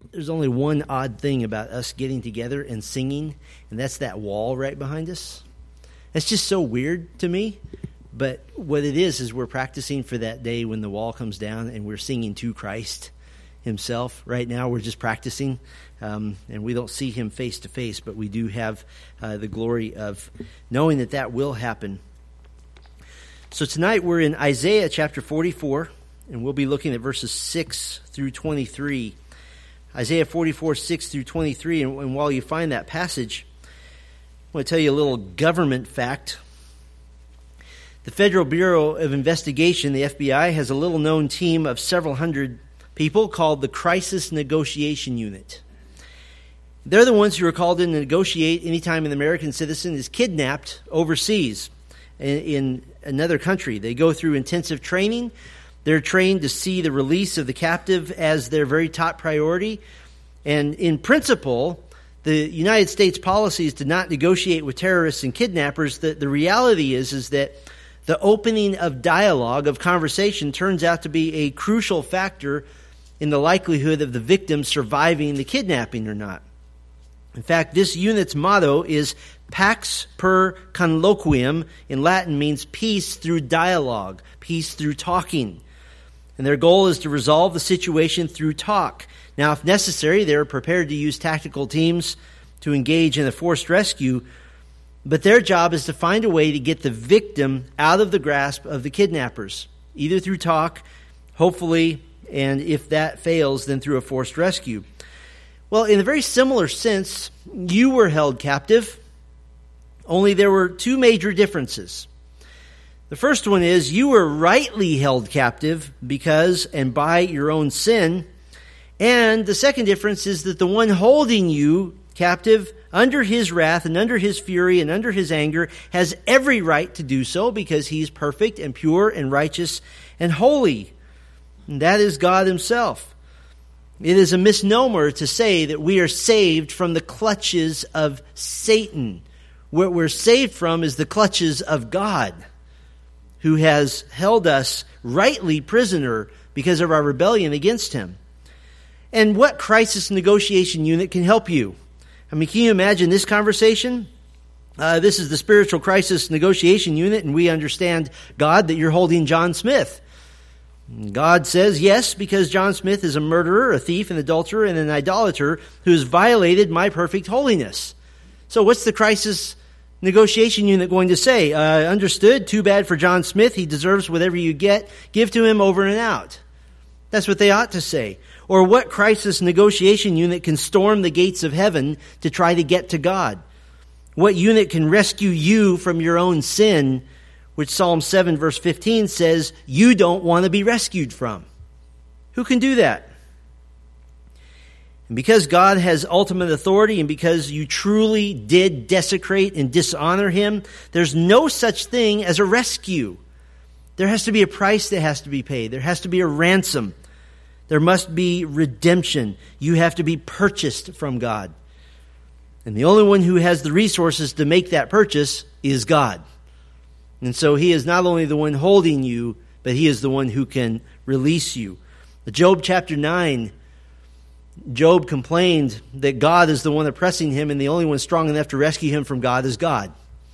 there's only one odd thing about us getting together and singing, and that's that wall right behind us. That's just so weird to me. But what it is we're practicing for that day when the wall comes down and we're singing to Christ himself. Right now we're just practicing, and we don't see him face to face, but we do have the glory of knowing that that will happen. So tonight we're in Isaiah chapter 44, and we'll be looking at verses 6 through 23. Isaiah 44, 6 through 23, and while you find that passage, I want to tell you a little government fact. The Federal Bureau of Investigation, the FBI, has a little-known team of several hundred people called the Crisis Negotiation Unit. They're the ones who are called in to negotiate anytime an American citizen is kidnapped overseas in another country. They go through intensive training. They're trained to see the release of the captive as their very top priority. And in principle, the United States policy is to not negotiate with terrorists and kidnappers. The reality is that the opening of dialogue, of conversation, turns out to be a crucial factor in the likelihood of the victim surviving the kidnapping or not. In fact, this unit's motto is Pax per Colloquium. In Latin means peace through dialogue, peace through talking. And their goal is to resolve the situation through talk. Now, if necessary, they're prepared to use tactical teams to engage in a forced rescue, but their job is to find a way to get the victim out of the grasp of the kidnappers, either through talk, hopefully, and if that fails, then through a forced rescue. Well, in a very similar sense, you were held captive, only there were two major differences. The first one is you were rightly held captive because and by your own sin. And the second difference is that the one holding you captive under his wrath and under his fury and under his anger has every right to do so because he's perfect and pure and righteous and holy. And that is God himself. It is a misnomer to say that we are saved from the clutches of Satan. What we're saved from is the clutches of God, who has held us rightly prisoner because of our rebellion against him. And what crisis negotiation unit can help you? I mean, can you imagine this conversation? This is the Spiritual Crisis Negotiation Unit, and we understand, God, that you're holding John Smith. God says yes, because John Smith is a murderer, a thief, an adulterer, and an idolater who has violated my perfect holiness. So what's the Crisis Negotiation Unit going to say? Understood, too bad for John Smith. He deserves whatever you get. Give to him over and out. That's what they ought to say. Or what crisis negotiation unit can storm the gates of heaven to try to get to God? What unit can rescue you from your own sin, which Psalm 7 verse 15 says you don't want to be rescued from? Who can do that? And because God has ultimate authority and because you truly did desecrate and dishonor him, there's no such thing as a rescue. There has to be a price that has to be paid. There has to be a ransom. There must be redemption. You have to be purchased from God. And the only one who has the resources to make that purchase is God. And so he is not only the one holding you, but he is the one who can release you. Job chapter 9, Job complained that God is the one oppressing him, and the only one strong enough to rescue him from God is God.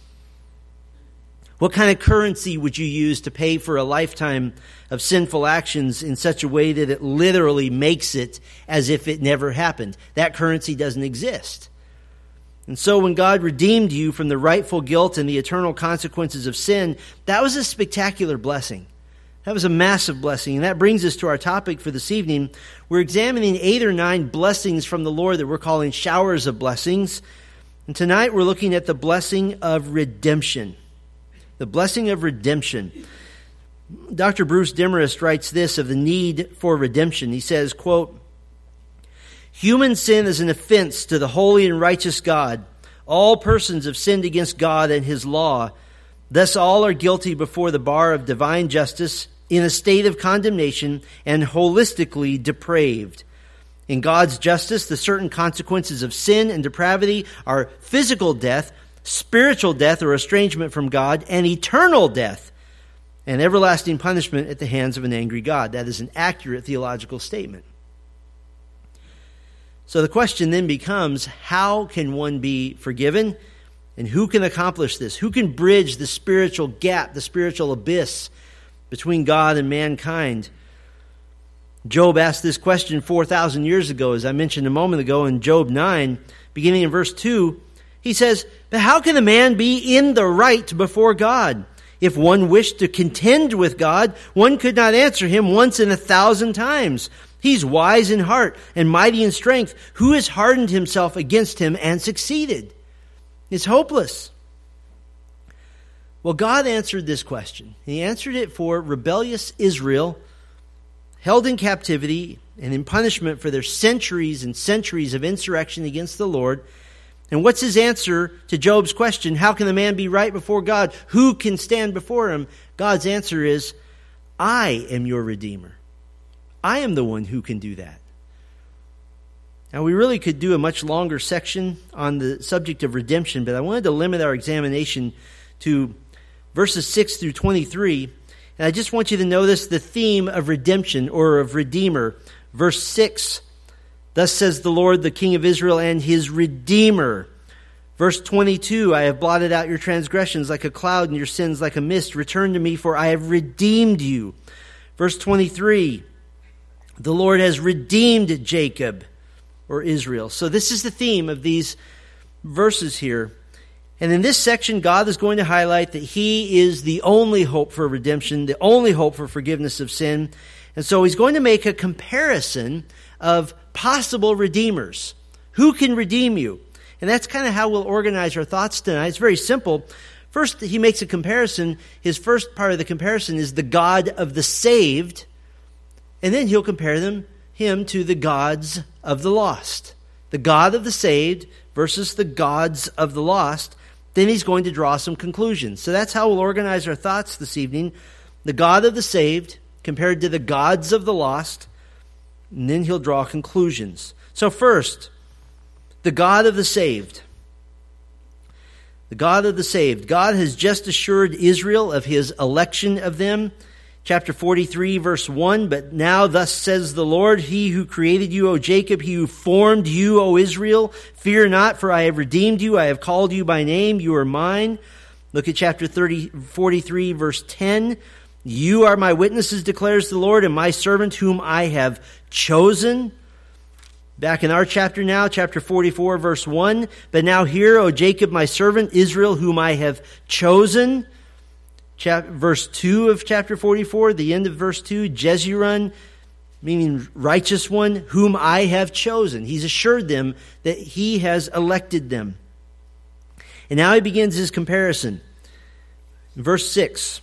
What kind of currency would you use to pay for a lifetime of sinful actions in such a way that it literally makes it as if it never happened? That currency doesn't exist. And so when God redeemed you from the rightful guilt and the eternal consequences of sin, that was a spectacular blessing. That was a massive blessing. And that brings us to our topic for this evening. We're examining 8 or 9 blessings from the Lord that we're calling showers of blessings. And tonight we're looking at the blessing of redemption. The blessing of redemption. Dr. Bruce Demarest writes this of the need for redemption. He says, quote, "Human sin is an offense to the holy and righteous God. All persons have sinned against God and his law. Thus all are guilty before the bar of divine justice in a state of condemnation and holistically depraved. In God's justice, the certain consequences of sin and depravity are physical death, spiritual death or estrangement from God, and eternal death, and everlasting punishment at the hands of an angry God." That is an accurate theological statement. So the question then becomes, how can one be forgiven? And who can accomplish this? Who can bridge the spiritual gap, the spiritual abyss between God and mankind? Job asked this question 4,000 years ago, as I mentioned a moment ago in Job 9, beginning in verse 2. He says, "But how can a man be in the right before God? If one wished to contend with God, one could not answer him once in 1,000 times. He's wise in heart and mighty in strength. Who has hardened himself against him and succeeded?" It's hopeless. Well, God answered this question. He answered it for rebellious Israel, held in captivity and in punishment for their centuries and centuries of insurrection against the Lord. And what's his answer to Job's question, how can a man be right before God? Who can stand before him? God's answer is, I am your Redeemer. I am the one who can do that. Now, we really could do a much longer section on the subject of redemption, but I wanted to limit our examination to verses 6 through 23. And I just want you to notice the theme of redemption or of Redeemer. Verse 6, "Thus says the Lord, the King of Israel and his Redeemer." Verse 22, "I have blotted out your transgressions like a cloud and your sins like a mist. Return to me, for I have redeemed you." Verse 23, "The Lord has redeemed Jacob," or Israel. So this is the theme of these verses here. And in this section, God is going to highlight that He is the only hope for redemption, the only hope for forgiveness of sin. And so He's going to make a comparison of possible redeemers. Who can redeem you? And that's kind of how we'll organize our thoughts tonight. It's very simple. First, He makes a comparison. His first part of the comparison is the God of the saved. And then He'll compare Him to the gods of the lost. The God of the saved versus the gods of the lost. Then He's going to draw some conclusions. So that's how we'll organize our thoughts this evening. The God of the saved compared to the gods of the lost. And then He'll draw conclusions. So first, the God of the saved. The God of the saved. God has just assured Israel of His election of them. Chapter 43, verse 1, "But now thus says the Lord, He who created you, O Jacob, He who formed you, O Israel, fear not, for I have redeemed you. I have called you by name. You are mine." Look at chapter 43, verse 10. "You are my witnesses, declares the Lord, and my servant whom I have chosen." Back in our chapter now, chapter 44, verse 1. "But now hear, O Jacob, my servant, Israel, whom I have chosen." Verse 2 of chapter 44, the end of verse 2, Jezreel, meaning righteous one, whom I have chosen. He's assured them that He has elected them. And now He begins His comparison. Verse 6,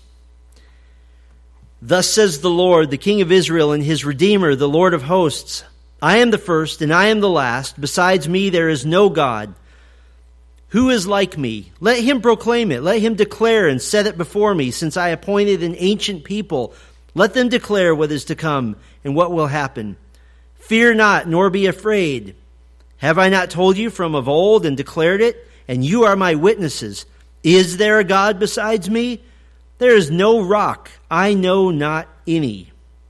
"Thus says the Lord, the King of Israel and His Redeemer, the Lord of hosts, I am the first and I am the last. Besides me there is no God. Who is like me? Let him proclaim it. Let him declare and set it before me, since I appointed an ancient people. Let them declare what is to come and what will happen. Fear not, nor be afraid. Have I not told you from of old and declared it? And you are my witnesses. Is there a God besides me? There is no rock. I know not any."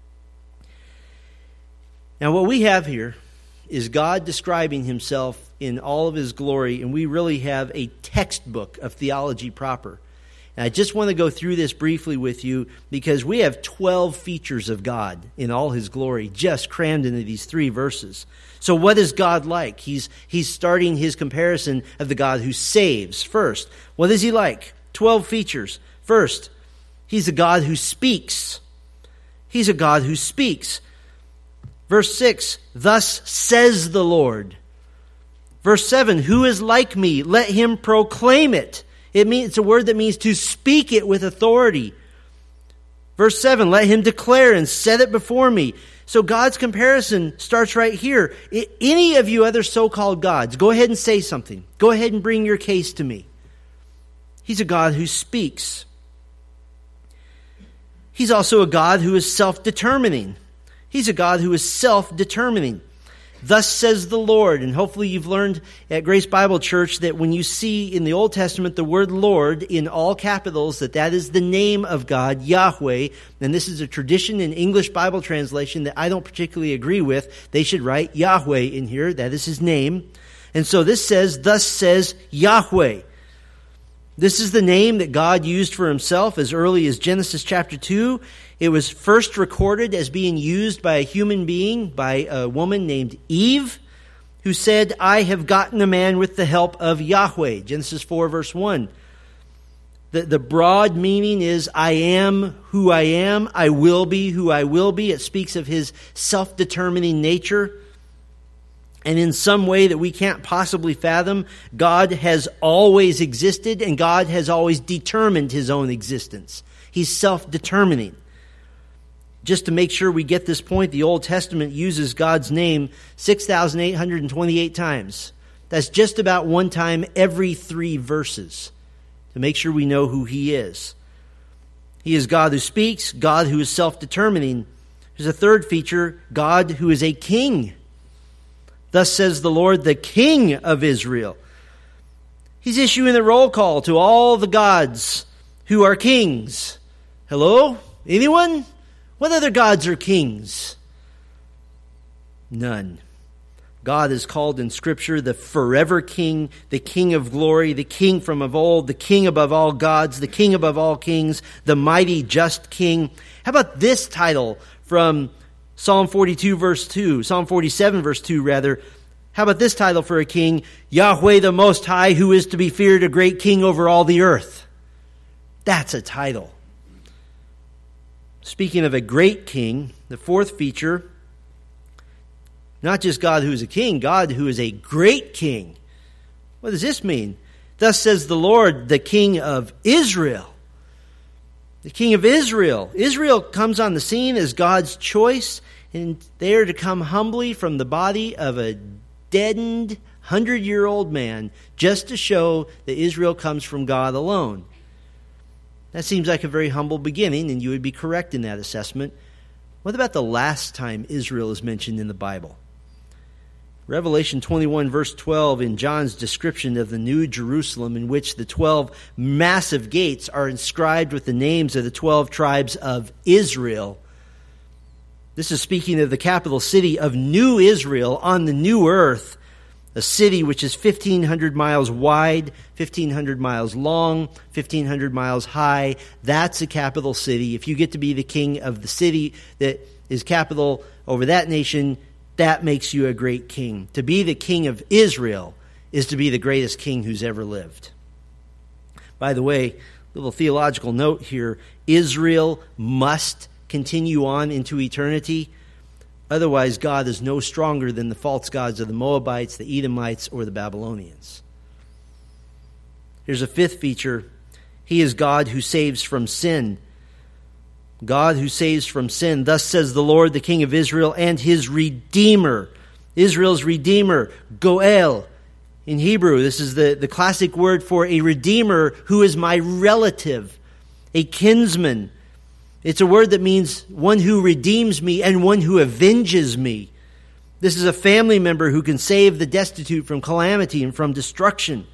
Now what we have here is God describing Himself in all of His glory, and we really have a textbook of theology proper. And I just want to go through this briefly with you because we have 12 features of God in all His glory just crammed into these 3 verses. So what is God like? He's starting His comparison of the God who saves first. What is He like? 12 features. First, He's a God who speaks. He's a God who speaks. Verse 6, "Thus says the Lord." Verse 7, "Who is like me? Let him proclaim it." It's a word that means to speak it with authority. Verse 7, "Let him declare and set it before me." So God's comparison starts right here. Any of you other so-called gods, go ahead and say something. Go ahead and bring your case to me. He's a God who speaks. He's also a God who is self-determining. He's a God who is self-determining. thus says the Lord. And hopefully you've learned at Grace Bible Church that when you see in the Old Testament the word Lord in all capitals, that is the name of God, Yahweh. And this is a tradition in English Bible translation that I don't particularly agree with. They should write Yahweh in here. That is his name. And so this says, thus says Yahweh. This is the name that God used for himself as early as Genesis chapter 2. It was first recorded as being used by a human being, by a woman named Eve, who said, I have gotten a man with the help of Yahweh. Genesis 4 verse 1. The broad meaning is, I am who I am. I will be who I will be. It speaks of his self-determining nature. And in some way that we can't possibly fathom, God has always existed and God has always determined his own existence. He's self-determining. Just to make sure we get this point, the Old Testament uses God's name 6,828 times. That's just about one time every 3 verses to make sure we know who he is. He is God who speaks, God who is self-determining. There's a third feature, God who is a king. Thus says the Lord, the King of Israel. He's issuing a roll call to all the gods who are kings. Hello? Anyone? What other gods are kings? None. God is called in Scripture the forever King, the King of glory, the King from of old, the King above all gods, the King above all kings, the mighty just King. How about this title from Psalm 42 verse 2, Psalm 47 verse 2 rather. How about this title for a king? Yahweh the Most High, who is to be feared, a great king over all the earth. That's a title. Speaking of a great king, the fourth feature, not just God who is a king, God who is a great king. What does this mean? Thus says the Lord, the King of Israel. The King of Israel. Israel comes on the scene as God's choice, and they are to come humbly from the body of a deadened 100-year-old man just to show that Israel comes from God alone. That seems like a very humble beginning, and you would be correct in that assessment. What about the last time Israel is mentioned in the Bible? Revelation 21 verse 12 in John's description of the New Jerusalem, in which the 12 massive gates are inscribed with the names of the 12 tribes of Israel. This is speaking of the capital city of New Israel on the new earth, a city which is 1,500 miles wide, 1,500 miles long, 1,500 miles high. That's a capital city. If you get to be the king of the city that is capital over that nation, that makes you a great king. To be the king of Israel is to be the greatest king who's ever lived. By the way, little theological note here, Israel must continue on into eternity. Otherwise, God is no stronger than the false gods of the Moabites, the Edomites, or the Babylonians. Here's a fifth feature. He is God who saves from sin. God who saves from sin. Thus says the Lord, the King of Israel, and his Redeemer. Israel's Redeemer, Goel. In Hebrew, this is the classic word for a Redeemer who is my relative, a kinsman. It's a word that means one who redeems me and one who avenges me. This is a family member who can save the destitute from calamity and from destruction.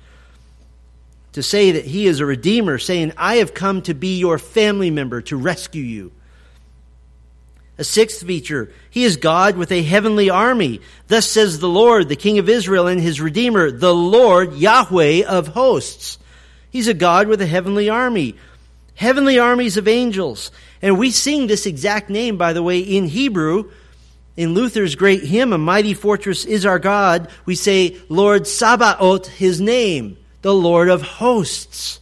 To say that he is a redeemer, saying, I have come to be your family member, to rescue you. A sixth feature, he is God with a heavenly army. Thus says the Lord, the King of Israel, and his Redeemer, the Lord, Yahweh of hosts. He's a God with a heavenly army. Heavenly armies of angels. And we sing this exact name, by the way, in Hebrew. In Luther's great hymn, A Mighty Fortress is Our God, we say, Lord Sabaoth, his name, the Lord of hosts.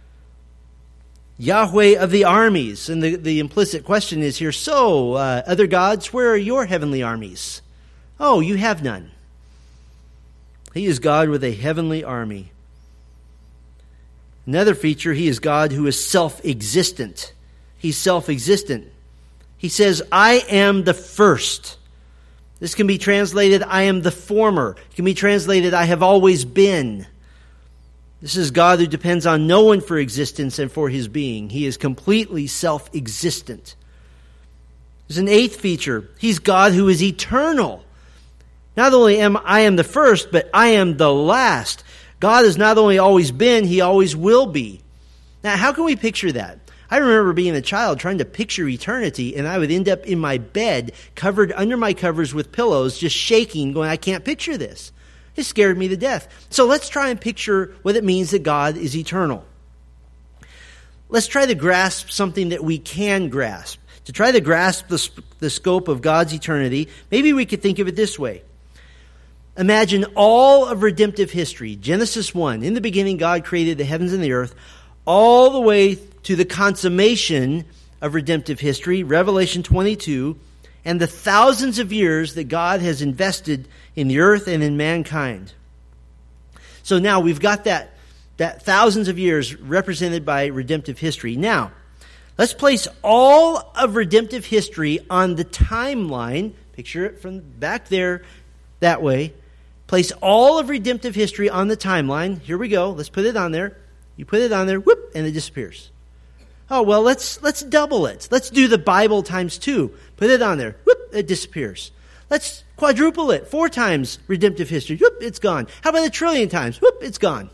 Yahweh of the armies. And the implicit question is here, so, other gods, where are your heavenly armies? Oh, you have none. He is God with a heavenly army. Another feature, he is God who is self-existent. He's self-existent. He says, I am the first. This can be translated, I am the former. It can be translated, I have always been. This is God who depends on no one for existence and for his being. He is completely self-existent. There's an eighth feature. He's God who is eternal. Not only am I the first, but I am the last. God has not only always been, He always will be. Now, how can we picture that? I remember being a child trying to picture eternity, and I would end up in my bed, covered under my covers with pillows, just shaking, going, I can't picture this. It scared me to death. So let's try and picture what it means that God is eternal. Let's try to grasp something that we can grasp. To try to grasp the scope of God's eternity, maybe we could think of it this way. Imagine all of redemptive history. Genesis 1, in the beginning God created the heavens and the earth, all the way to the consummation of redemptive history, Revelation 22, and the thousands of years that God has invested in the earth and in mankind. So now we've got that thousands of years represented by redemptive history. Now, let's place all of redemptive history on the timeline. Picture it from back there that way. Place all of redemptive history on the timeline. Here we go. Let's put it on there. You put it on there, whoop, and it disappears. Oh, well, let's double it. Let's do the Bible times 2. Put it on there, whoop, it disappears. Let's quadruple it. 4 times redemptive history, whoop, it's gone. How about 1 trillion times? Whoop, it's gone.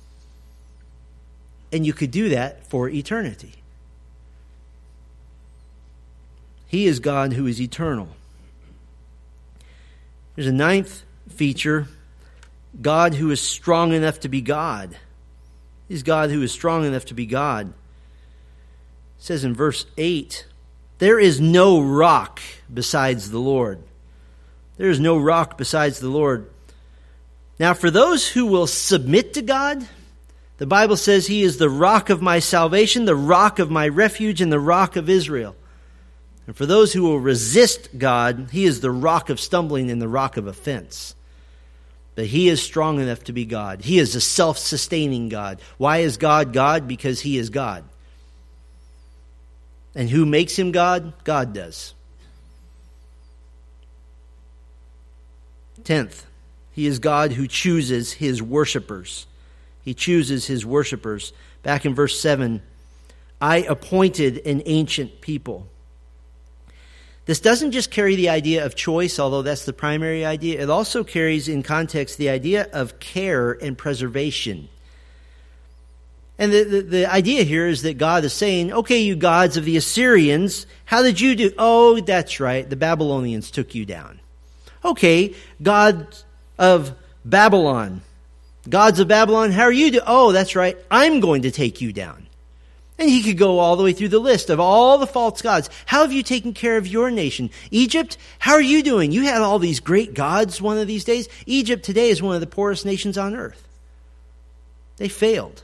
And you could do that for eternity. He is God who is eternal. There's a 9th feature, God who is strong enough to be God. He's God who is strong enough to be God. It says in verse 8, there is no rock besides the Lord. There is no rock besides the Lord. Now, for those who will submit to God, the Bible says He is the rock of my salvation, the rock of my refuge, and the rock of Israel. And for those who will resist God, He is the rock of stumbling and the rock of offense. But He is strong enough to be God. He is a self-sustaining God. Why is God God? Because He is God. And who makes Him God? God does. 10th, He is God who chooses His worshipers. He chooses His worshipers. Back in verse 7, I appointed an ancient people. This doesn't just carry the idea of choice, although that's the primary idea. It also carries in context the idea of care and preservation. And the idea here is that God is saying, okay, you gods of the Assyrians, how did you do? Oh, that's right, the Babylonians took you down. Okay, gods of Babylon, how are you doing? Oh, that's right, I'm going to take you down. And he could go all the way through the list of all the false gods. How have you taken care of your nation? Egypt, how are you doing? You had all these great gods one of these days. Egypt today is one of the poorest nations on earth. They failed.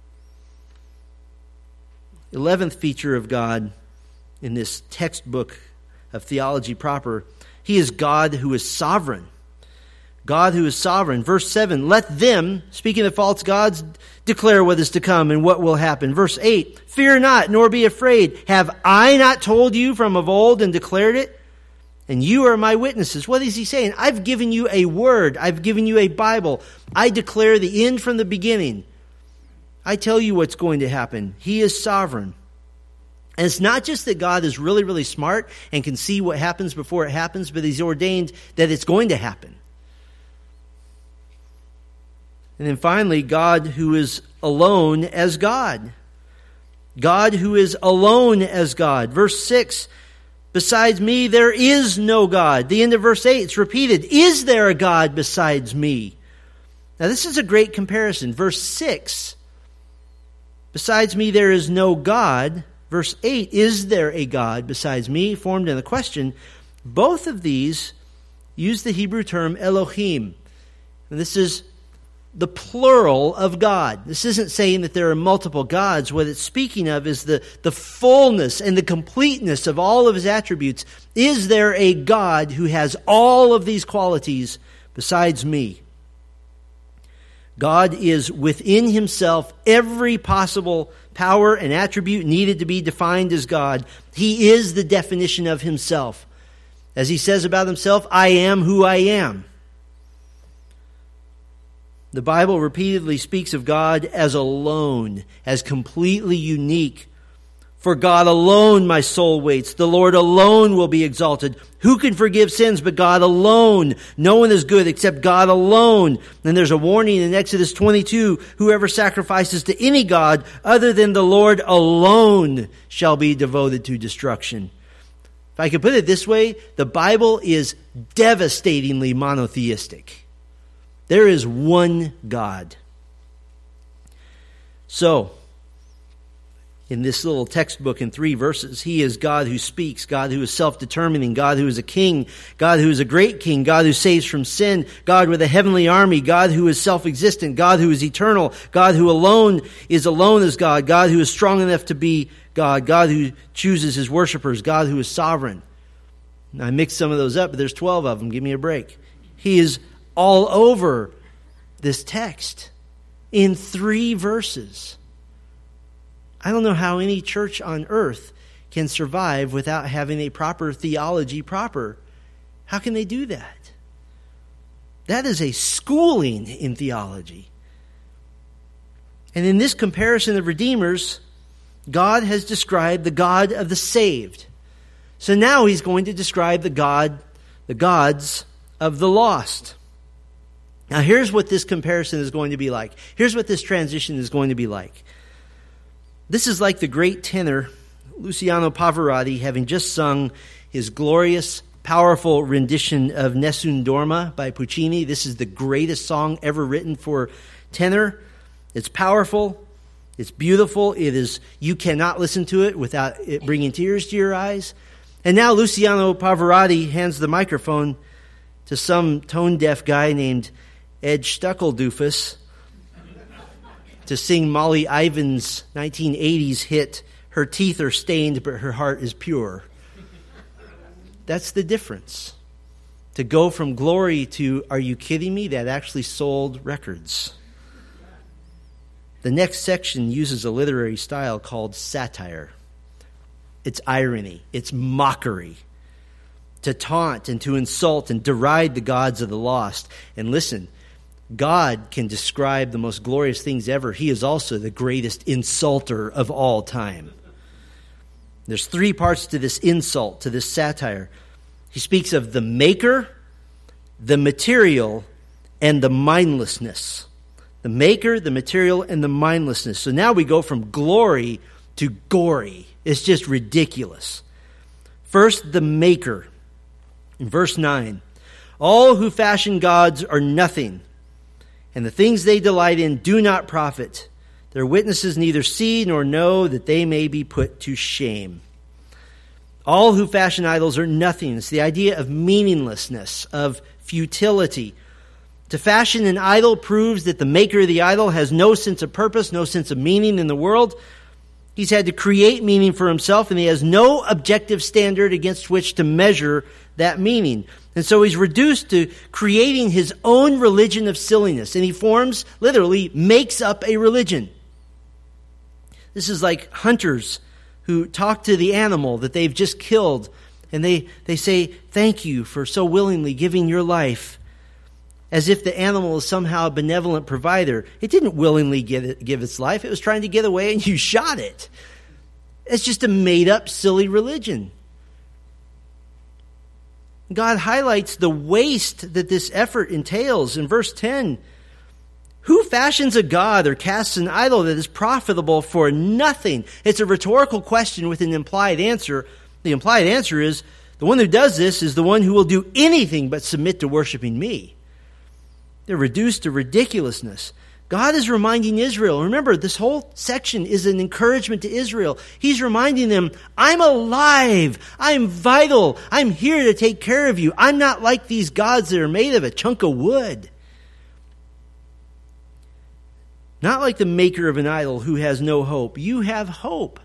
11th feature of God in this textbook of theology proper, He is God who is sovereign. God who is sovereign. Verse 7, let them, speaking of false gods, declare what is to come and what will happen. Verse 8, fear not, nor be afraid. Have I not told you from of old and declared it? And you are my witnesses. What is He saying? I've given you a word. I've given you a Bible. I declare the end from the beginning. I tell you what's going to happen. He is sovereign. And it's not just that God is really, really smart and can see what happens before it happens, but He's ordained that it's going to happen. And then finally, God who is alone as God. God who is alone as God. Verse 6, besides me there is no God. The end of verse 8, it's repeated. Is there a God besides me? Now this is a great comparison. Verse 6, besides me there is no God. Verse 8, is there a God besides me? Formed in a question. Both of these use the Hebrew term Elohim. And this is the plural of God. This isn't saying that there are multiple gods. What it's speaking of is the fullness and the completeness of all of His attributes. Is there a God who has all of these qualities besides me? God is within Himself every possible power and attribute needed to be defined as God. He is the definition of Himself. As He says about Himself, I am who I am. The Bible repeatedly speaks of God as alone, as completely unique. For God alone my soul waits. The Lord alone will be exalted. Who can forgive sins but God alone? No one is good except God alone. And there's a warning in Exodus 22. Whoever sacrifices to any god other than the Lord alone shall be devoted to destruction. If I could put it this way, the Bible is devastatingly monotheistic. There is one God. So, in this little textbook in 3 verses, He is God who speaks, God who is self-determining, God who is a king, God who is a great king, God who saves from sin, God with a heavenly army, God who is self-existent, God who is eternal, God who alone as God, God who is strong enough to be God, God who chooses His worshipers, God who is sovereign. Now, I mixed some of those up, but there's 12 of them. Give me a break. He is all over this text in 3 verses. I don't know how any church on earth can survive without having a proper theology proper. How can they do that? That is a schooling in theology. And in this comparison of redeemers, God has described the God of the saved. So now He's going to describe the gods of the lost. Now here's what this comparison is going to be like. Here's what this transition is going to be like. This is like the great tenor Luciano Pavarotti having just sung his glorious, powerful rendition of Nessun Dorma by Puccini. This is the greatest song ever written for tenor. It's powerful. It's beautiful. You cannot listen to it without it bringing tears to your eyes. And now Luciano Pavarotti hands the microphone to some tone-deaf guy named Ed Stuckeldoofus to sing Molly Ivins' 1980s hit, Her Teeth Are Stained, But Her Heart Is Pure. That's the difference. To go from glory to, are you kidding me? That actually sold records. The next section uses a literary style called satire. It's irony. It's mockery. To taunt and to insult and deride the gods of the lost. And listen, God can describe the most glorious things ever. He is also the greatest insulter of all time. There's 3 parts to this insult, to this satire. He speaks of the maker, the material, and the mindlessness. The maker, the material, and the mindlessness. So now we go from glory to gory. It's just ridiculous. First, the maker. In verse 9, all who fashion gods are nothing, and the things they delight in do not profit. Their witnesses neither see nor know, that they may be put to shame. All who fashion idols are nothing. It's the idea of meaninglessness, of futility. To fashion an idol proves that the maker of the idol has no sense of purpose, no sense of meaning in the world. He's had to create meaning for himself, and he has no objective standard against which to measure that meaning. And so he's reduced to creating his own religion of silliness. And he literally makes up a religion. This is like hunters who talk to the animal that they've just killed. And they say, thank you for so willingly giving your life. As if the animal is somehow a benevolent provider. It didn't willingly give its life. It was trying to get away and you shot it. It's just a made up, silly religion. God highlights the waste that this effort entails. In verse 10, who fashions a god or casts an idol that is profitable for nothing? It's a rhetorical question with an implied answer. The implied answer is, the one who does this is the one who will do anything but submit to worshiping me. They're reduced to ridiculousness. God is reminding Israel. Remember, this whole section is an encouragement to Israel. He's reminding them, I'm alive. I'm vital. I'm here to take care of you. I'm not like these gods that are made of a chunk of wood. Not like the maker of an idol who has no hope. You have hope.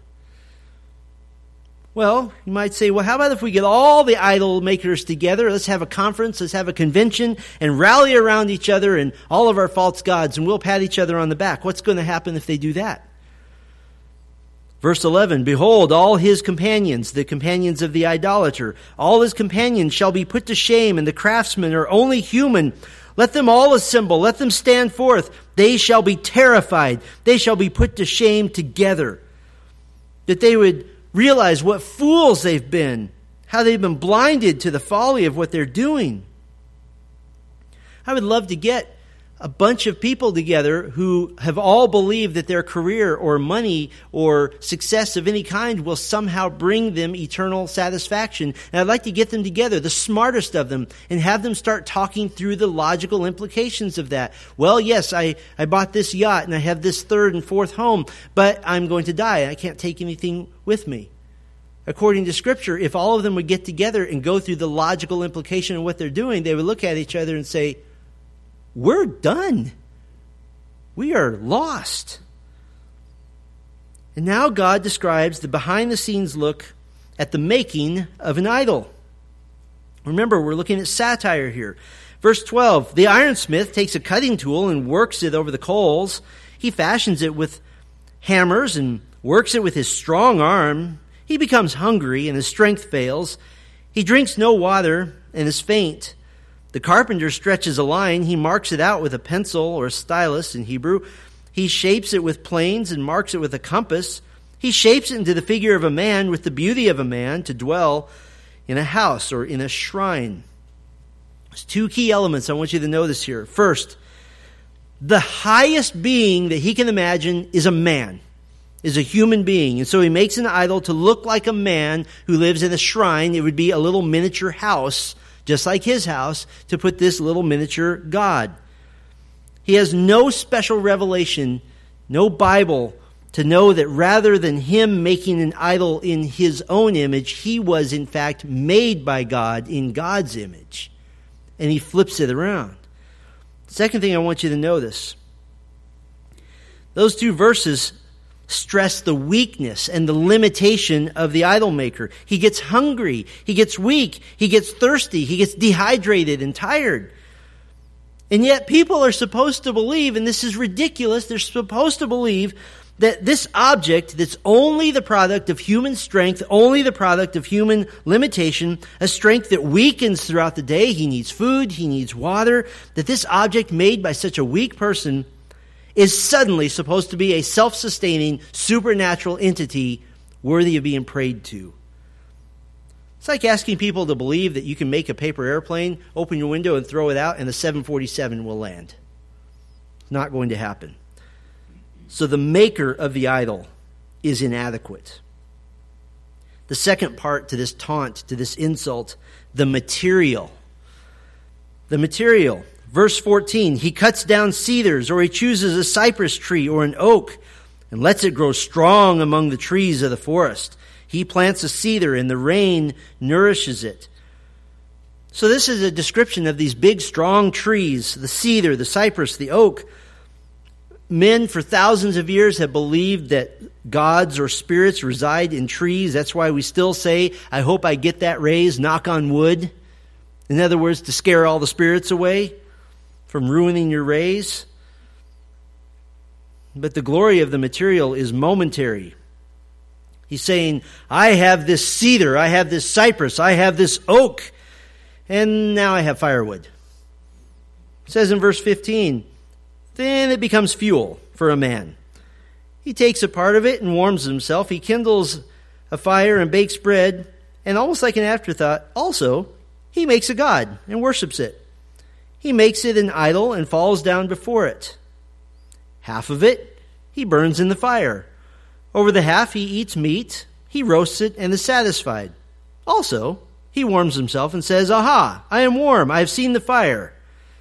Well, you might say, well, how about if we get all the idol makers together? Let's have a conference, let's have a convention, and rally around each other and all of our false gods, and we'll pat each other on the back. What's going to happen if they do that? Verse 11, behold, all his companions, the companions of the idolater, all his companions shall be put to shame, and the craftsmen are only human. Let them all assemble, let them stand forth. They shall be terrified. They shall be put to shame together. That they would realize what fools they've been, how they've been blinded to the folly of what they're doing. I would love to get a bunch of people together who have all believed that their career or money or success of any kind will somehow bring them eternal satisfaction. And I'd like to get them together, the smartest of them, and have them start talking through the logical implications of that. Well, yes, I bought this yacht and I have this third and fourth home, but I'm going to die. I can't take anything with me. According to Scripture, if all of them would get together and go through the logical implication of what they're doing, they would look at each other and say, we're done. We are lost. And now God describes the behind-the-scenes look at the making of an idol. Remember, we're looking at satire here. Verse 12, the ironsmith takes a cutting tool and works it over the coals. He fashions it with hammers and works it with his strong arm. He becomes hungry and his strength fails. He drinks no water and is faint. The carpenter stretches a line. He marks it out with a pencil or a stylus in Hebrew. He shapes it with planes and marks it with a compass. He shapes it into the figure of a man with the beauty of a man to dwell in a house or in a shrine. There's two key elements. I want you to know this here. First, the highest being that he can imagine is a man, is a human being. And so he makes an idol to look like a man who lives in a shrine. It would be a little miniature house, just like his house, to put this little miniature God. He has no special revelation, no Bible, to know that rather than him making an idol in his own image, he was in fact made by God in God's image. And he flips it around. Second thing I want you to notice, those two verses stress the weakness and the limitation of the idol maker. He gets hungry, he gets weak, he gets thirsty, he gets dehydrated and tired. And yet people are supposed to believe, and this is ridiculous, they're supposed to believe that this object that's only the product of human strength, only the product of human limitation, a strength that weakens throughout the day, he needs food, he needs water, that this object made by such a weak person is suddenly supposed to be a self-sustaining, supernatural entity worthy of being prayed to. It's like asking people to believe that you can make a paper airplane, open your window and throw it out, and the 747 will land. It's not going to happen. So the maker of the idol is inadequate. The second part to this taunt, to this insult, the material. The material. Verse 14, he cuts down cedars, or he chooses a cypress tree or an oak and lets it grow strong among the trees of the forest. He plants a cedar and the rain nourishes it. So this is a description of these big, strong trees, the cedar, the cypress, the oak. Men for thousands of years have believed that gods or spirits reside in trees. That's why we still say, I hope I get that raise, knock on wood. In other words, to scare all the spirits away from ruining your raise. But the glory of the material is momentary. He's saying, I have this cedar, I have this cypress, I have this oak, and now I have firewood. It says in verse 15, then it becomes fuel for a man. He takes a part of it and warms himself. He kindles a fire and bakes bread, and almost like an afterthought, also, he makes a god and worships it. He makes it an idol and falls down before it. Half of it he burns in the fire. Over the half he eats meat, he roasts it and is satisfied. Also, he warms himself and says, aha, I am warm, I have seen the fire.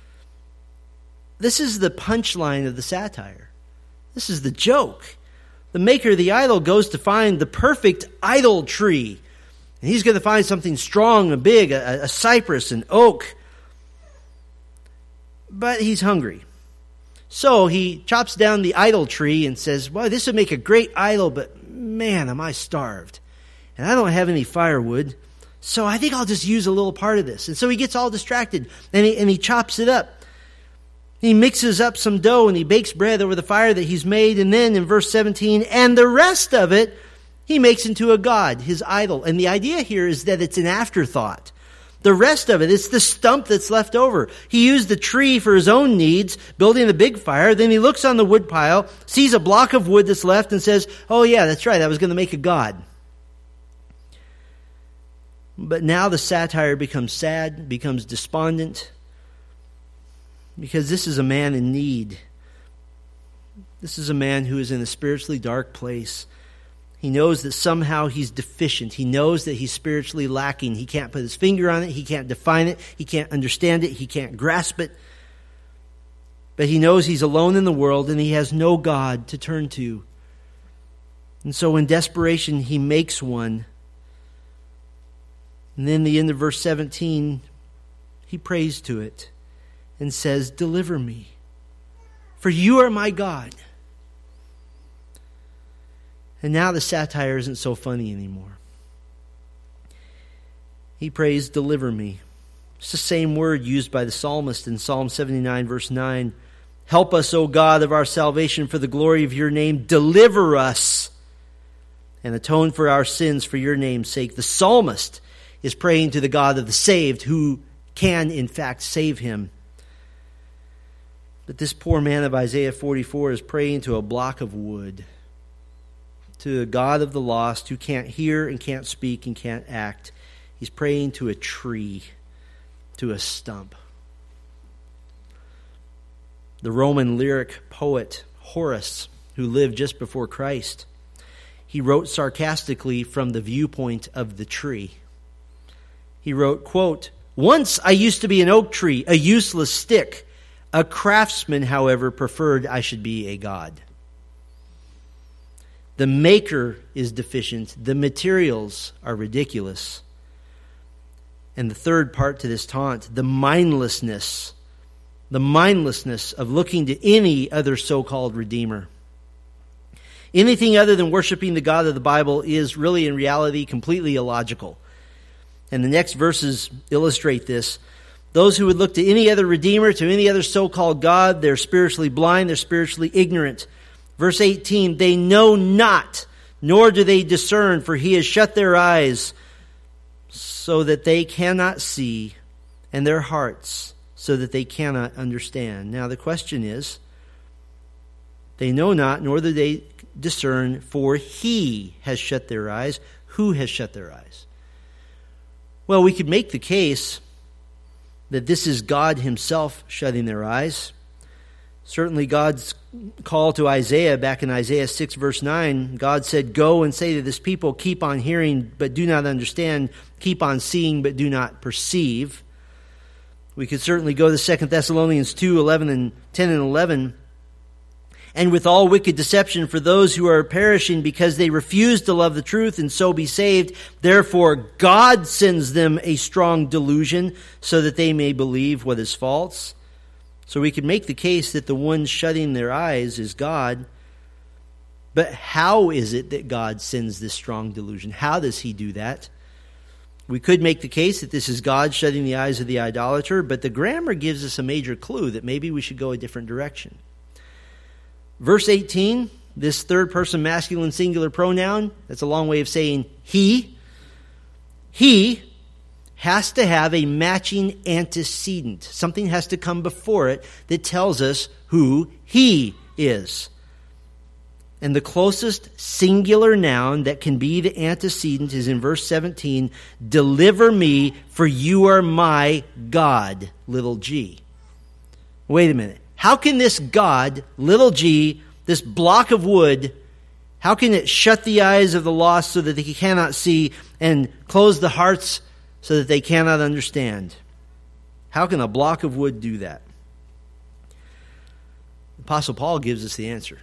This is the punchline of the satire. This is the joke. The maker of the idol goes to find the perfect idol tree. And he's going to find something strong and big, a cypress, an oak. But he's hungry. So he chops down the idol tree and says, well, this would make a great idol, but man, am I starved. And I don't have any firewood, so I think I'll just use a little part of this. And so he gets all distracted, and he chops it up. He mixes up some dough, and he bakes bread over the fire that he's made. And then in verse 17, and the rest of it, he makes into a god, his idol. And the idea here is that it's an afterthought. The rest of it, it's the stump that's left over. He used the tree for his own needs, building a big fire. Then he looks on the wood pile, sees a block of wood that's left, and says, oh yeah, that's right, I was going to make a god. But now the satire becomes sad, becomes despondent, because this is a man in need. This is a man who is in a spiritually dark place. He knows that somehow he's deficient. He knows that he's spiritually lacking. He can't put his finger on it. He can't define it. He can't understand it. He can't grasp it. But he knows he's alone in the world and he has no God to turn to. And so in desperation, he makes one. And then the end of verse 17, he prays to it and says, "Deliver me, for you are my God." And now the satire isn't so funny anymore. He prays, "Deliver me." It's the same word used by the psalmist in Psalm 79, verse 9. "Help us, O God of our salvation, for the glory of your name. Deliver us and atone for our sins for your name's sake." The psalmist is praying to the God of the saved, who can, in fact, save him. But this poor man of Isaiah 44 is praying to a block of wood, to a God of the lost who can't hear and can't speak and can't act. He's praying to a tree, to a stump. The Roman lyric poet Horace, who lived just before Christ, he wrote sarcastically from the viewpoint of the tree. He wrote, quote, "Once I used to be an oak tree, a useless stick. A craftsman, however, preferred I should be a god." The maker is deficient. The materials are ridiculous. And the third part to this taunt, the mindlessness of looking to any other so-called redeemer. Anything other than worshiping the God of the Bible is really, in reality, completely illogical. And the next verses illustrate this. Those who would look to any other redeemer, to any other so-called God, they're spiritually blind, they're spiritually ignorant. Verse 18, "They know not, nor do they discern, for he has shut their eyes so that they cannot see, and their hearts so that they cannot understand." Now the question is, they know not, nor do they discern, for he has shut their eyes. Who has shut their eyes? Well, we could make the case that this is God himself shutting their eyes. Certainly God's call to Isaiah back in Isaiah 6 verse 9, God said, "Go and say to this people, keep on hearing but do not understand, keep on seeing but do not perceive." We could certainly go to 2 Thessalonians 2, 11 and 10 and 11. "And with all wicked deception for those who are perishing because they refuse to love the truth and so be saved. Therefore God sends them a strong delusion so that they may believe what is false." So we could make the case that the one shutting their eyes is God. But how is it that God sends this strong delusion? How does he do that? We could make the case that this is God shutting the eyes of the idolater, but the grammar gives us a major clue that maybe we should go a different direction. Verse 18, this third person masculine singular pronoun, that's a long way of saying he. He has to have a matching antecedent. Something has to come before it that tells us who he is. And the closest singular noun that can be the antecedent is in verse 17, "Deliver me, for you are my God," little g. Wait a minute. How can this God, little g, this block of wood, how can it shut the eyes of the lost so that they cannot see and close the hearts so that they cannot understand? How can a block of wood do that? Apostle Paul gives us the answer.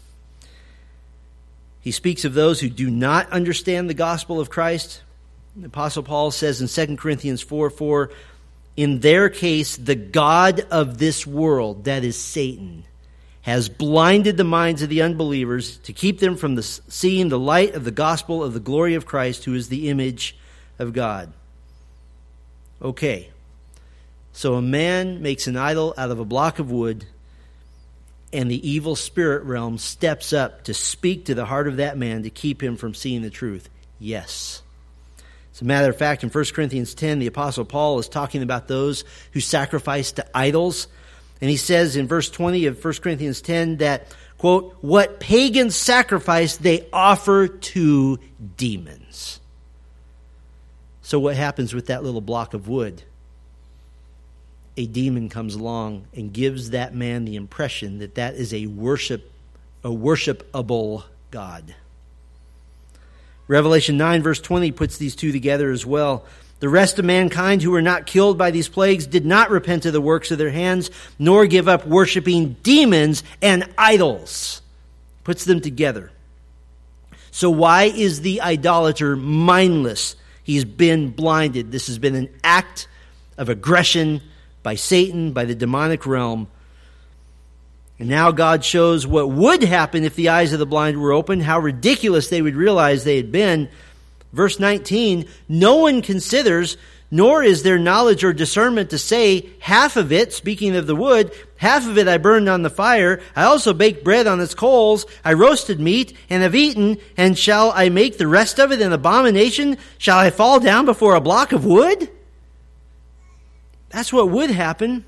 He speaks of those who do not understand the gospel of Christ. The Apostle Paul says in 2 Corinthians 4:4, "In their case, the God of this world," that is Satan, "has blinded the minds of the unbelievers to keep them from seeing the light of the gospel of the glory of Christ, who is the image of God." Okay, so a man makes an idol out of a block of wood, and the evil spirit realm steps up to speak to the heart of that man to keep him from seeing the truth. Yes. As a matter of fact, in 1 Corinthians 10, the Apostle Paul is talking about those who sacrifice to idols. And he says in verse 20 of 1 Corinthians 10 that, quote, "What pagans sacrifice, they offer to demons." So what happens with that little block of wood? A demon comes along and gives that man the impression that that is a worshipable God. Revelation 9 verse 20 puts these two together as well. The rest of mankind who were not killed by these plagues did not repent of the works of their hands, nor give up worshiping demons and idols. Puts them together. So why is the idolater mindless? He's been blinded. This has been an act of aggression by Satan, by the demonic realm. And now God shows what would happen if the eyes of the blind were opened, how ridiculous they would realize they had been. Verse 19, no one considers, nor is there knowledge or discernment to say, half of it, speaking of the wood, half of it I burned on the fire. I also baked bread on its coals. I roasted meat and have eaten. And shall I make the rest of it an abomination? Shall I fall down before a block of wood? That's what would happen.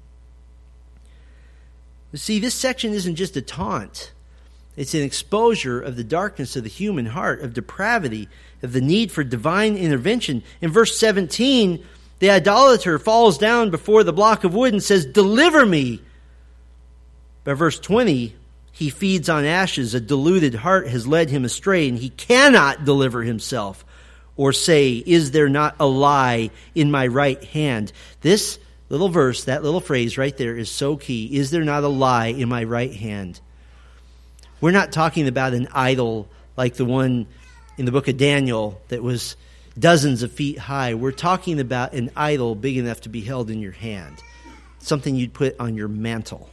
You see, this section isn't just a taunt. It's an exposure of the darkness of the human heart, of depravity, of the need for divine intervention. In verse 17, the idolater falls down before the block of wood and says, "Deliver me." By verse 20, he feeds on ashes. A deluded heart has led him astray, and he cannot deliver himself or say, "Is there not a lie in my right hand?" This little verse, that little phrase right there is so key. Is there not a lie in my right hand? We're not talking about an idol like the one in the book of Daniel that was dozens of feet high. We're talking about an idol big enough to be held in your hand, something you'd put on your mantle.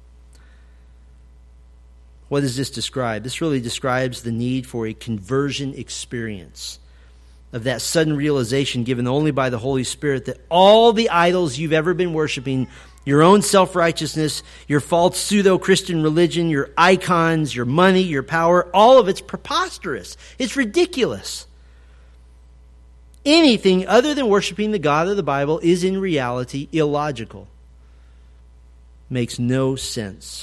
What does this describe? This really describes the need for a conversion experience, of that sudden realization given only by the Holy Spirit that all the idols you've ever been worshiping, your own self-righteousness, your false pseudo-Christian religion, your icons, your money, your power, all of it's preposterous. It's ridiculous. Anything other than worshiping the God of the Bible is in reality illogical. Makes no sense.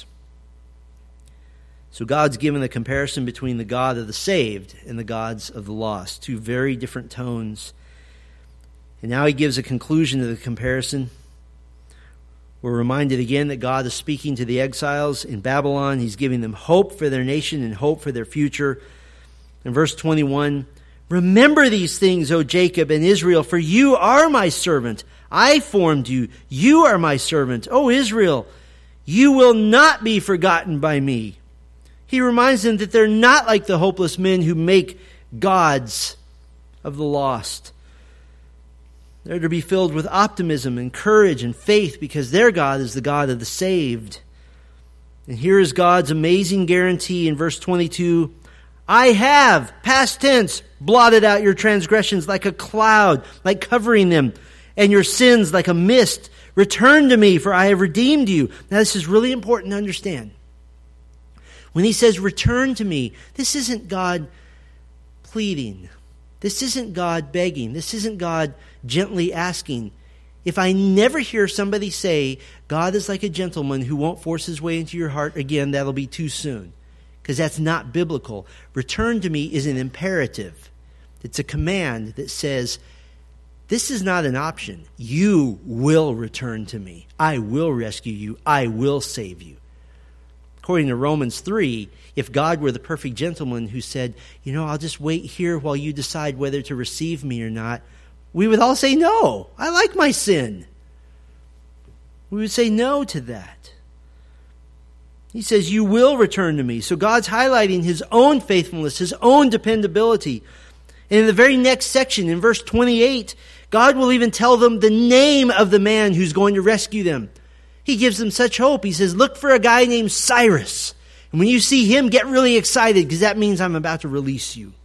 So God's given a comparison between the God of the saved and the gods of the lost. Two very different tones. And now he gives a conclusion to the comparison. We're reminded again that God is speaking to the exiles in Babylon. He's giving them hope for their nation and hope for their future. In verse 21, "Remember these things, O Jacob and Israel, for you are my servant. I formed you. You are my servant. O Israel, you will not be forgotten by me." He reminds them that they're not like the hopeless men who make gods of the lost. They're to be filled with optimism and courage and faith because their God is the God of the saved. And here is God's amazing guarantee in verse 22. "I have," past tense, "blotted out your transgressions like a cloud, like covering them, and your sins like a mist. Return to me, for I have redeemed you." Now this is really important to understand. When he says, "Return to me," this isn't God pleading. This isn't God begging. This isn't God gently asking. If I never hear somebody say, God is like a gentleman who won't force his way into your heart again, that'll be too soon. Because that's not biblical. Return to me is an imperative. It's a command that says, this is not an option. You will return to me. I will rescue you. I will save you. According to Romans 3, if God were the perfect gentleman who said, I'll just wait here while you decide whether to receive me or not, we would all say, no, I like my sin. We would say no to that. He says, you will return to me. So God's highlighting his own faithfulness, his own dependability. And in the very next section, in verse 28, God will even tell them the name of the man who's going to rescue them. He gives them such hope. He says, look for a guy named Cyrus. And when you see him, get really excited because that means I'm about to release you.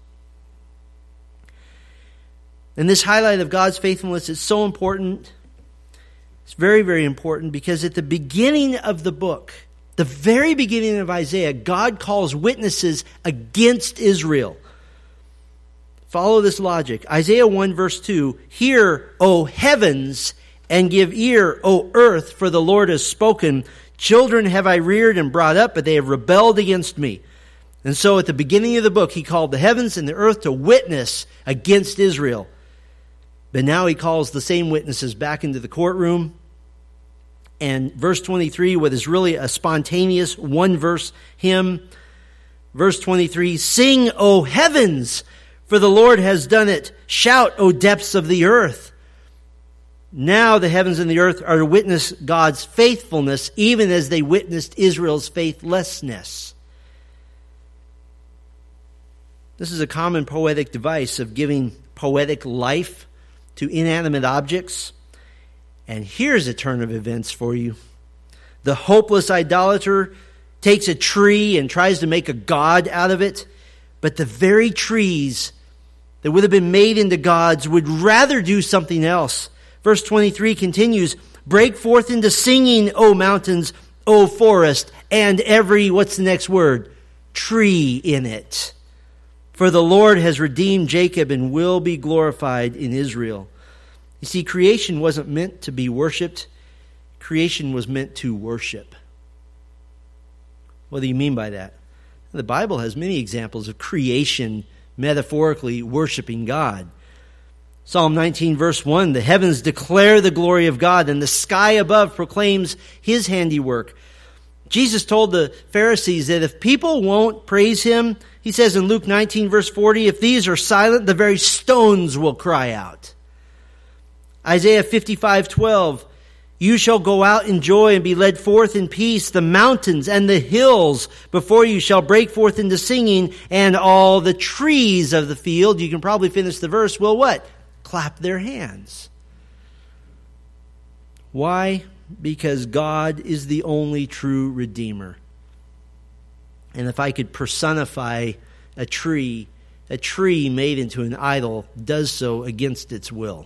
And this highlight of God's faithfulness is so important. It's very, very important because at the beginning of the book, the very beginning of Isaiah, God calls witnesses against Israel. Follow this logic. Isaiah 1 verse 2, "Hear, O heavens, and give ear, O earth, for the Lord has spoken. Children have I reared and brought up, but they have rebelled against me." And so at the beginning of the book, he called the heavens and the earth to witness against Israel. But now he calls the same witnesses back into the courtroom. And verse 23, what is really a spontaneous one-verse hymn. Verse 23, "Sing, O heavens, for the Lord has done it. Shout, O depths of the earth." Now the heavens and the earth are to witness God's faithfulness, even as they witnessed Israel's faithlessness. This is a common poetic device of giving poetic life to inanimate objects. And here's a turn of events for you. The hopeless idolater takes a tree and tries to make a god out of it, but the very trees that would have been made into gods would rather do something else. Verse 23 continues, "Break forth into singing, O mountains, O forest, and every," what's the next word? "Tree in it. For the Lord has redeemed Jacob and will be glorified in Israel." You see, creation wasn't meant to be worshipped. Creation was meant to worship. What do you mean by that? The Bible has many examples of creation metaphorically worshiping God. Psalm 19 verse 1, "The heavens declare the glory of God, and the sky above proclaims His handiwork." Jesus told the Pharisees that if people won't praise Him, He says in Luke 19 verse 40, "If these are silent, the very stones will cry out." Isaiah 55:12, "You shall go out in joy and be led forth in peace. The mountains and the hills before you shall break forth into singing, and all the trees of the field," you can probably finish the verse, "will" what? "Clap their hands." Why? Because God is the only true Redeemer. And if I could personify a tree made into an idol does so against its will.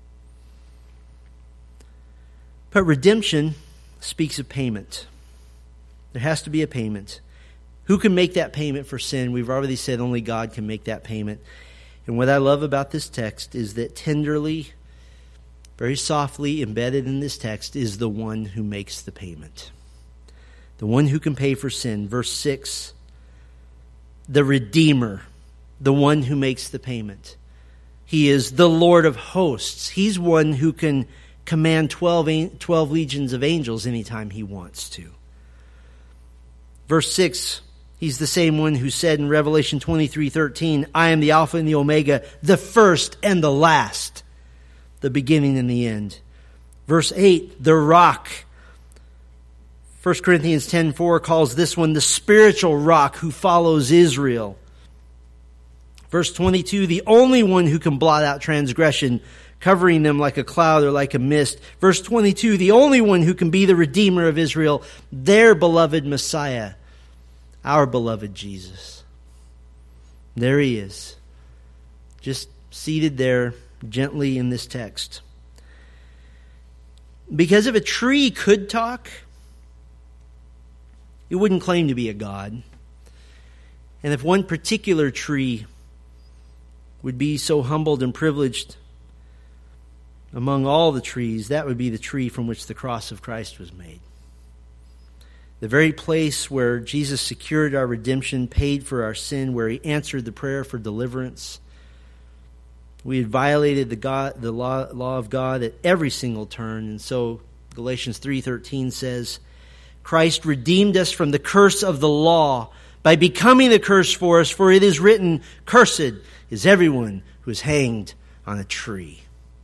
But redemption speaks of payment. There has to be a payment. Who can make that payment for sin? We've already said only God can make that payment. And what I love about this text is that tenderly, very softly embedded in this text is the one who makes the payment. The one who can pay for sin. Verse 6, the Redeemer, the one who makes the payment. He is the Lord of hosts. He's one who can command 12 legions of angels anytime He wants to. Verse 6, He's the same one who said in Revelation 23:13, "I am the Alpha and the Omega, the first and the last, the beginning and the end." Verse 8, the rock. 1 Corinthians 10:4 calls this one the spiritual rock who follows Israel. Verse 22, the only one who can blot out transgression, covering them like a cloud or like a mist. Verse 22, the only one who can be the Redeemer of Israel, their beloved Messiah, our beloved Jesus. There He is, just seated there gently in this text. Because if a tree could talk, it wouldn't claim to be a god. And if one particular tree would be so humbled and privileged among all the trees, that would be the tree from which the cross of Christ was made. The very place where Jesus secured our redemption, paid for our sin, where He answered the prayer for deliverance. We had violated the law of God at every single turn. And so Galatians 3:13 says, Christ redeemed us from the curse of the law by becoming the curse for us, for it is written, "Cursed is everyone who is hanged on a tree."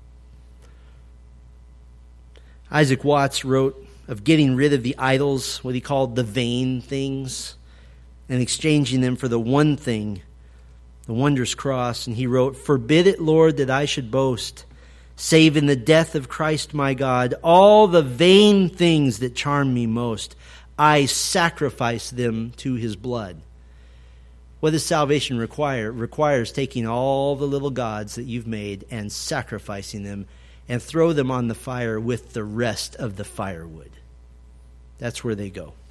Isaac Watts wrote of getting rid of the idols, what he called the vain things, and exchanging them for the one thing, the wondrous cross. And he wrote, "Forbid it, Lord, that I should boast, save in the death of Christ my God. All the vain things that charm me most, I sacrifice them to His blood." What does salvation require? It requires taking all the little gods that you've made and sacrificing them and throw them on the fire with the rest of the firewood. That's where they go.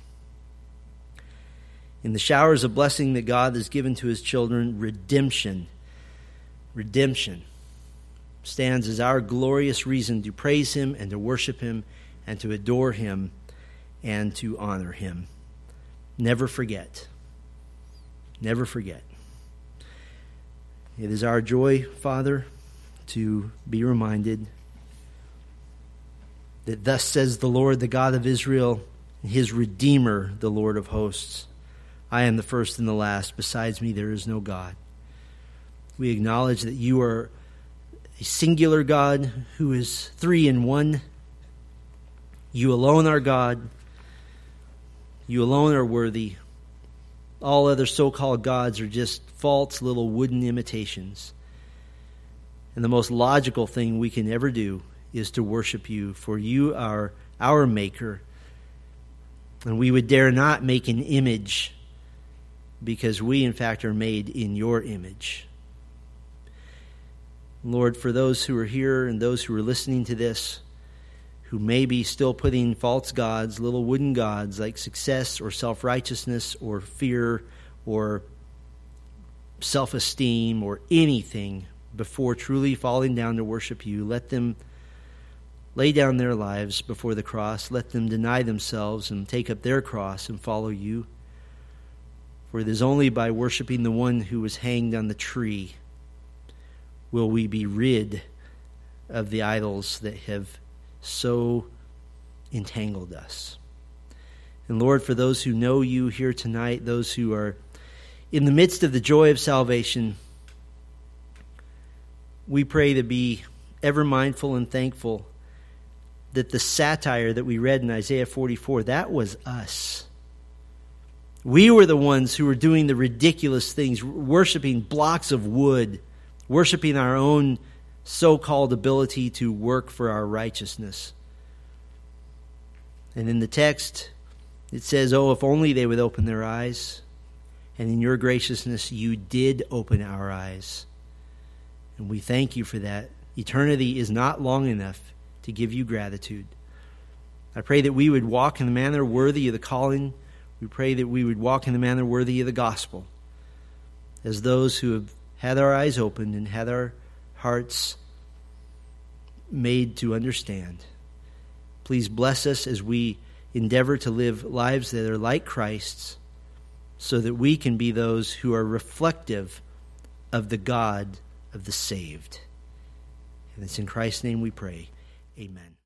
In the showers of blessing that God has given to His children, redemption stands as our glorious reason to praise Him and to worship Him and to adore Him and to honor Him. Never forget. Never forget. It is our joy, Father, to be reminded that thus says the Lord, the God of Israel, his Redeemer, the Lord of hosts. I am the first and the last. Besides me, there is no God. We acknowledge that you are a singular God who is three in one. You alone are God. You alone are worthy. All other so-called gods are just false little wooden imitations. And the most logical thing we can ever do is to worship you, for you are our maker. And we would dare not make an image, because we, in fact, are made in your image. Lord, for those who are here and those who are listening to this, who may be still putting false gods, little wooden gods like success or self-righteousness or fear or self-esteem or anything before truly falling down to worship you, let them lay down their lives before the cross. Let them deny themselves and take up their cross and follow you. For it is only by worshiping the one who was hanged on the tree will we be rid of the idols that have so entangled us. And Lord, for those who know you here tonight, those who are in the midst of the joy of salvation, we pray to be ever mindful and thankful that the satire that we read in Isaiah 44, that was us. We were the ones who were doing the ridiculous things, worshiping blocks of wood, worshiping our own so-called ability to work for our righteousness. And in the text, it says, oh, if only they would open their eyes. And in your graciousness, you did open our eyes. And we thank you for that. Eternity is not long enough to give you gratitude. I pray that we would walk in the manner worthy of the calling. We pray that we would walk in the manner worthy of the gospel, as those who have had our eyes opened and had our hearts made to understand. Please bless us as we endeavor to live lives that are like Christ's, so that we can be those who are reflective of the God of the saved. And it's in Christ's name we pray. Amen.